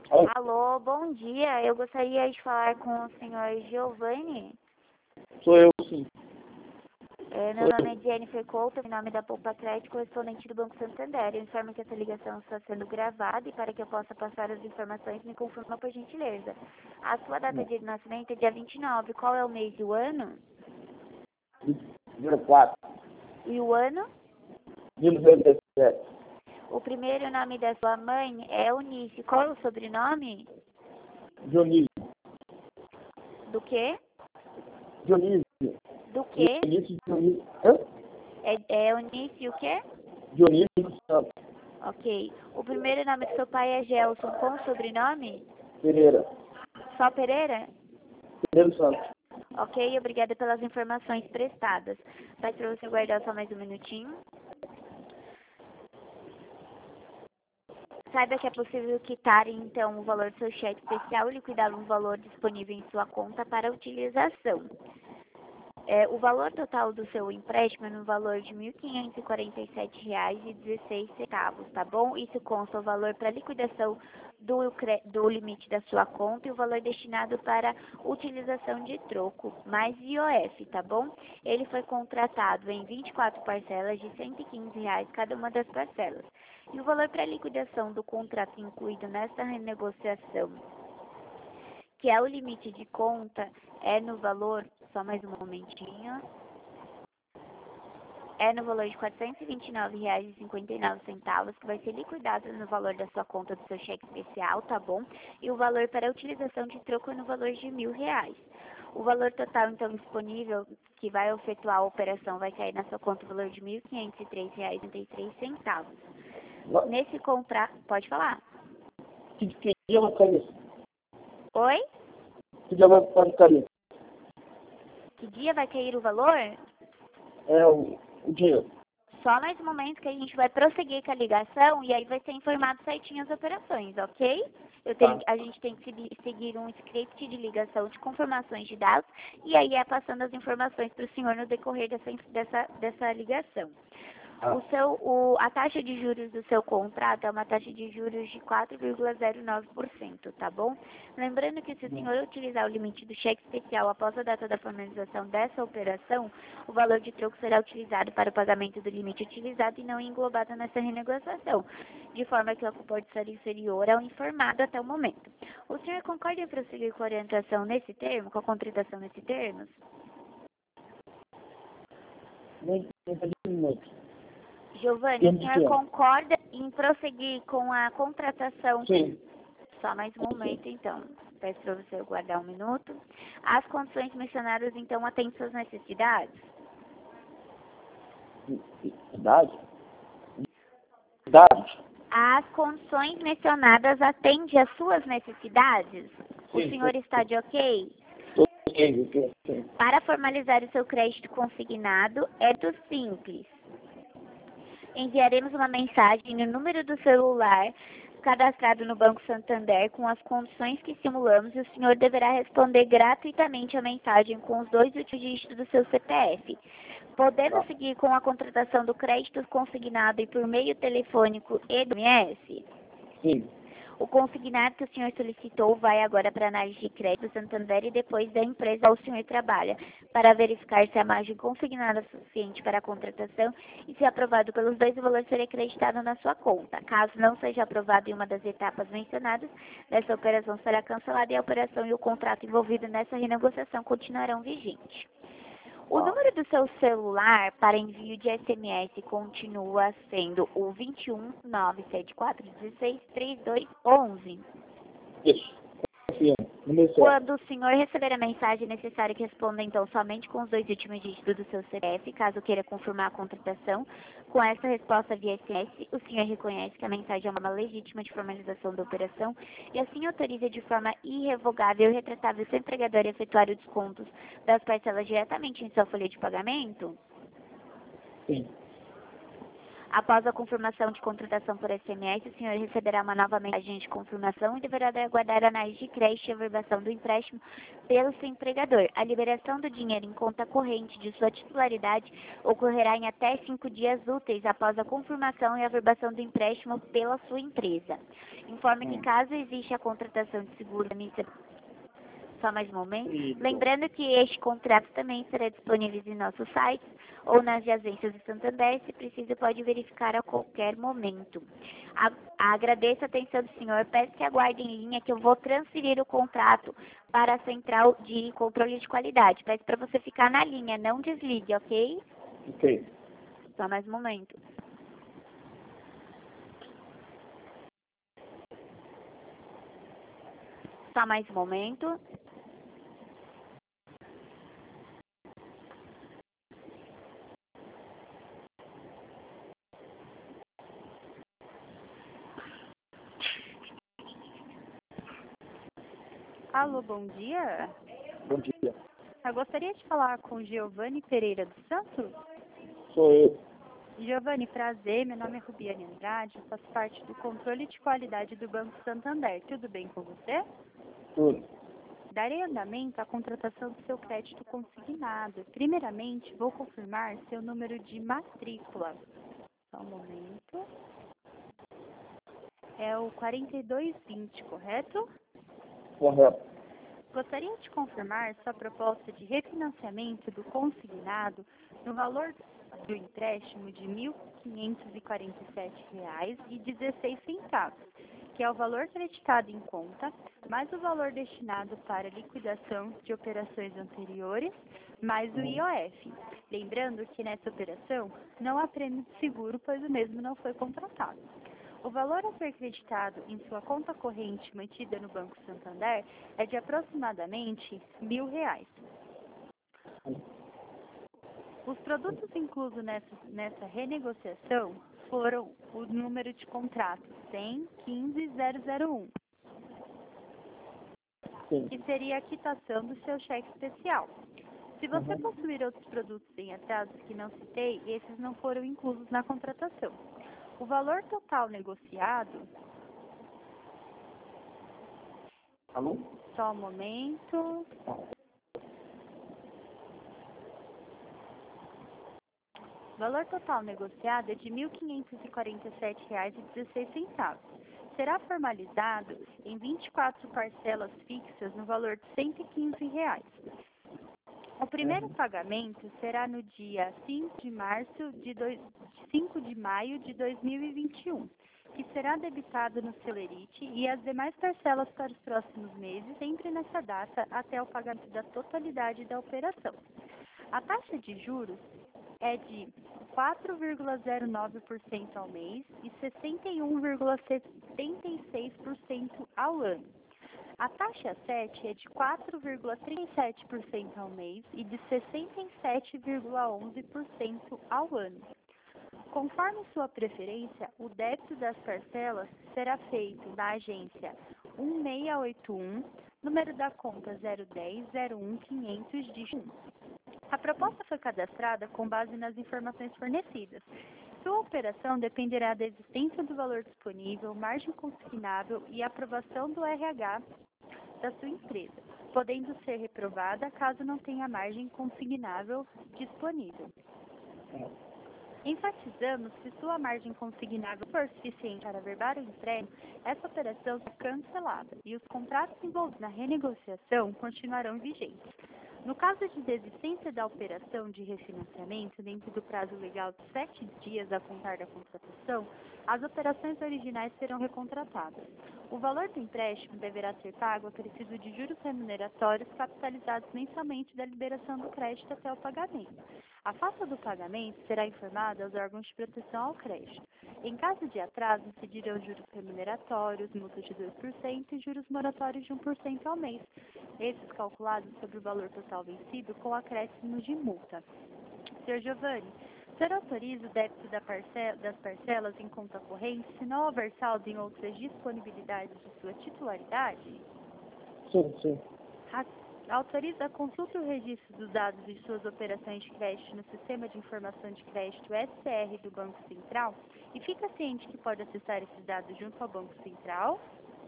Alô? Alô, bom dia. Eu gostaria de falar com o senhor Giovanni. Sou eu, sim. Meu nome é Jennifer Couto, em nome da Poupa Crédito, correspondente do Banco Santander. Eu informo que essa ligação está sendo gravada e para que eu possa passar as informações, me confirma por gentileza. A sua data de nascimento é dia 29. Qual é o mês e o ano? 04, E o ano? 1997. O primeiro nome da sua mãe é Eunice. Qual é o sobrenome? Dionísio. Do quê? Dionísio. Do quê? Dionísio. Hã? É Eunice o quê? Dionísio dos Santos. Ok. O primeiro nome do seu pai é Gelson. Com o sobrenome? Pereira. Só Pereira? Pereira dos Santos. Ok, obrigada pelas informações prestadas. Vai para você guardar só mais um minutinho. Saiba que é possível quitar, então, o valor do seu cheque especial e liquidar um valor disponível em sua conta para utilização. O valor total do seu empréstimo é no valor de R$ 1.547,16, tá bom? Isso consta o valor para liquidação do limite da sua conta e o valor destinado para utilização de troco, mais IOF, tá bom? Ele foi contratado em 24 parcelas de R$ 115 cada uma das parcelas. E o valor para liquidação do contrato incluído nesta renegociação, que é o limite de conta, é no valor, só mais um momentinho, é no valor de R$ 429,59, que vai ser liquidado no valor da sua conta do seu cheque especial, tá bom? E o valor para a utilização de troco é no valor de R$ 1.000. O valor total, então, disponível, que vai efetuar a operação, vai cair na sua conta o valor de R$ 1.503,33. Nesse contrato, pode falar. Que dia vai ficar isso? Oi? Que dia vai ficar isso? Que dia vai cair o valor? É o dinheiro. Só mais um momento que a gente vai prosseguir com a ligação e aí vai ser informado certinho as operações, ok? A gente tem que seguir um script de ligação de confirmações de dados e aí é passando as informações para o senhor no decorrer dessa ligação. A taxa de juros do seu contrato é uma taxa de juros de 4,09%, tá bom? Lembrando que se o senhor utilizar o limite do cheque especial após a data da formalização dessa operação, o valor de troco será utilizado para o pagamento do limite utilizado e não englobado nessa renegociação, de forma que o aporte será inferior ao informado até o momento. O senhor concorda em prosseguir com a orientação nesse termo, com a contratação nesse termos? Não entendi muito. Giovanni, o senhor concorda em prosseguir com a contratação? Sim. Só mais um momento, então. Peço para você guardar um minuto. As condições mencionadas, então, atendem suas necessidades? Idade? Idade? As condições mencionadas atendem às suas necessidades? O Sim. senhor está de ok? Ok. Para formalizar o seu crédito consignado, é do simples. Enviaremos uma mensagem no número do celular cadastrado no Banco Santander com as condições que simulamos e o senhor deverá responder gratuitamente a mensagem com os 2 últimos dígitos do seu CPF. Podemos seguir com a contratação do crédito consignado e por meio telefônico e do SMS? Sim. O consignado que o senhor solicitou vai agora para a análise de crédito do Santander e depois da empresa ao senhor trabalha, para verificar se a margem consignada é suficiente para a contratação e se aprovado pelos dois, o valor será acreditado na sua conta. Caso não seja aprovado em uma das etapas mencionadas, essa operação será cancelada e a operação e o contrato envolvido nessa renegociação continuarão vigentes. O número do seu celular para envio de SMS continua sendo o 21 974 16 3211. Isso. Quando o senhor receber a mensagem, é necessário que responda, então, somente com os 2 últimos dígitos do seu CPF, caso queira confirmar a contratação. Com essa resposta via SMS, o senhor reconhece que a mensagem é uma legítima de formalização da operação e assim autoriza de forma irrevogável e retratável seu empregador a efetuar os descontos das parcelas diretamente em sua folha de pagamento? Sim. Após a confirmação de contratação por SMS, o senhor receberá uma nova mensagem de confirmação e deverá aguardar a análise de crédito e a averbação do empréstimo pelo seu empregador. A liberação do dinheiro em conta corrente de sua titularidade ocorrerá em até 5 dias úteis após a confirmação e averbação do empréstimo pela sua empresa. Informe que caso exista a contratação de seguro, só mais um momento. Lembrando que este contrato também será disponível em nossos sites ou nas agências do Santander. Se precisa, pode verificar a qualquer momento. Agradeço a atenção do senhor. Peço que aguarde em linha que eu vou transferir o contrato para a central de controle de qualidade. Peço para você ficar na linha, não desligue, ok? Ok. Só mais um momento. Só mais um momento. Alô, bom dia. Bom dia. Eu gostaria de falar com Giovanni Pereira dos Santos. Sou eu. Giovanni, prazer. Meu nome é Rubiane Andrade. Eu faço parte do controle de qualidade do Banco Santander. Tudo bem com você? Tudo. Darei andamento à contratação do seu crédito consignado. Primeiramente, vou confirmar seu número de matrícula. Só um momento. É o 4220, correto? Correto. Gostaria de confirmar sua proposta de refinanciamento do consignado no valor do empréstimo de R$ 1.547,16, que é o valor creditado em conta, mais o valor destinado para liquidação de operações anteriores, mais o IOF. Lembrando que nessa operação não há prêmio de seguro, pois o mesmo não foi contratado. O valor a ser creditado em sua conta corrente mantida no Banco Santander é de aproximadamente R$ 1.000. Os produtos inclusos nessa renegociação foram o número de contrato 115001, Sim. que seria a quitação do seu cheque especial. Se você possuir outros produtos em atrasos que não citei, esses não foram inclusos na contratação. O valor total negociado... Alô? Só um momento. O valor total negociado é de R$ 1.547,16. Será formalizado em 24 parcelas fixas no valor de R$ 115. O primeiro pagamento será no dia 5 de maio de 2021, que será debitado no Celerite, e as demais parcelas para os próximos meses, sempre nessa data, até o pagamento da totalidade da operação. A taxa de juros é de 4,09% ao mês e 61,76% ao ano. A taxa 7 é de 4,37% ao mês e de 67,11% ao ano. Conforme sua preferência, o débito das parcelas será feito na agência 1681, número da conta 010-01-500 de 1. A proposta foi cadastrada com base nas informações fornecidas. Sua operação dependerá da existência do valor disponível, margem consignável e aprovação do RH da sua empresa, podendo ser reprovada caso não tenha margem consignável disponível. Enfatizamos que sua margem consignável for suficiente para averbar o empréstimo, essa operação será cancelada e os contratos envolvidos na renegociação continuarão vigentes. No caso de desistência da operação de refinanciamento dentro do prazo legal de 7 dias a contar da contratação, as operações originais serão recontratadas. O valor do empréstimo deverá ser pago acrescido de juros remuneratórios capitalizados mensalmente da liberação do crédito até o pagamento. A falta do pagamento será informada aos órgãos de proteção ao crédito. Em caso de atraso, incidirão juros remuneratórios, multa de 2% e juros moratórios de 1% ao mês, esses calculados sobre o valor total vencido com acréscimos de multa. Sr. Giovanni, o senhor autoriza o débito das parcelas em conta corrente se não houver saldo em outras disponibilidades de sua titularidade? Sim, sim. Autoriza, consulta o registro dos dados de suas operações de crédito no Sistema de Informação de Crédito SCR do Banco Central e fica ciente que pode acessar esses dados junto ao Banco Central.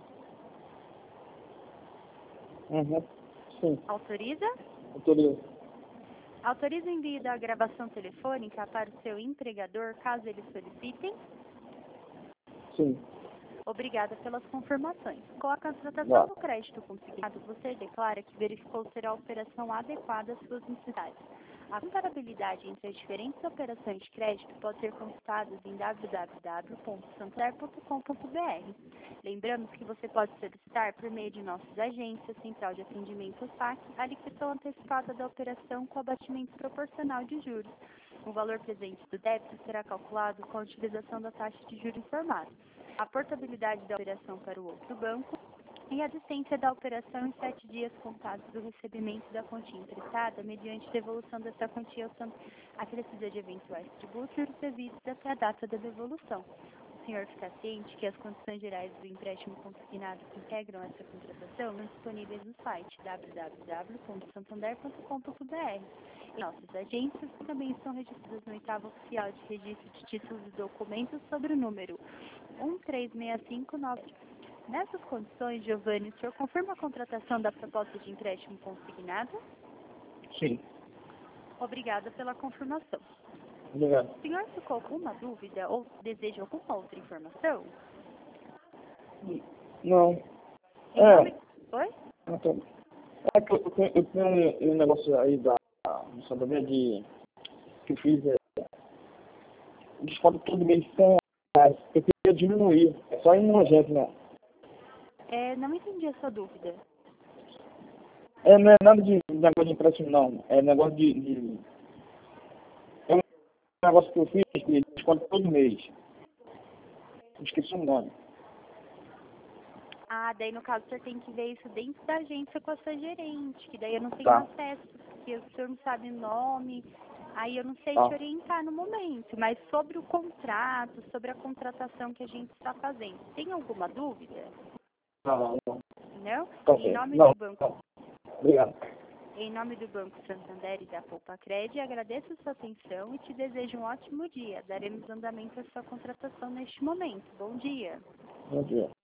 Uhum. Sim. Autoriza? Autoriza. Autoriza o envio da gravação telefônica para o seu empregador, caso eles solicitem. Sim. Obrigada pelas confirmações. Com a contratação Tá. do crédito consignado, você declara que verificou ser a operação adequada às suas necessidades. A comparabilidade entre as diferentes operações de crédito pode ser consultada em www.santander.com.br. Lembramos que você pode solicitar, por meio de nossas agências, Central de Atendimento SAC, a liquidação antecipada da operação com abatimento proporcional de juros. O valor presente do débito será calculado com a utilização da taxa de juros informada, a portabilidade da operação para o outro banco e a distância da operação em 7 dias contados do recebimento da quantia emprestada, mediante devolução dessa quantia acrescida de eventuais tributos e previstos até a data da devolução. O senhor fica ciente que as condições gerais do empréstimo consignado que integram essa contratação estão disponíveis no site www.santander.com.br. Nossas agências também estão registradas no 8º Oficial de Registro de Títulos e Documentos sobre o número 13659. Nessas condições, Giovanni, o senhor confirma a contratação da proposta de empréstimo consignado? Sim. Obrigada pela confirmação. Obrigado. O senhor ficou com alguma dúvida ou deseja alguma outra informação? Não. Em nome... Oi? Então, é que eu tenho um negócio aí do Santander que eu fiz desconto todo mês de R$100. Eu queria diminuir. É só ir numa agência, né? Não entendi a sua dúvida. Não é nada de negócio de empréstimo, não. É negócio é um negócio que eu fiz que desconto todo mês. Esqueci o nome. Ah, daí no caso o senhor tem que ver isso dentro da agência com a sua gerente, que daí eu não tenho Tá. acesso, porque o senhor não sabe o nome, aí eu não sei Tá. te orientar no momento, mas sobre o contrato, sobre a contratação que a gente está fazendo, tem alguma dúvida? Não. Não? Tá Em ok. nome Não. do Banco, Obrigado. em nome do Banco Santander e da Poupa-Cred, agradeço a sua atenção e te desejo um ótimo dia. Daremos andamento à sua contratação neste momento. Bom dia. Bom dia.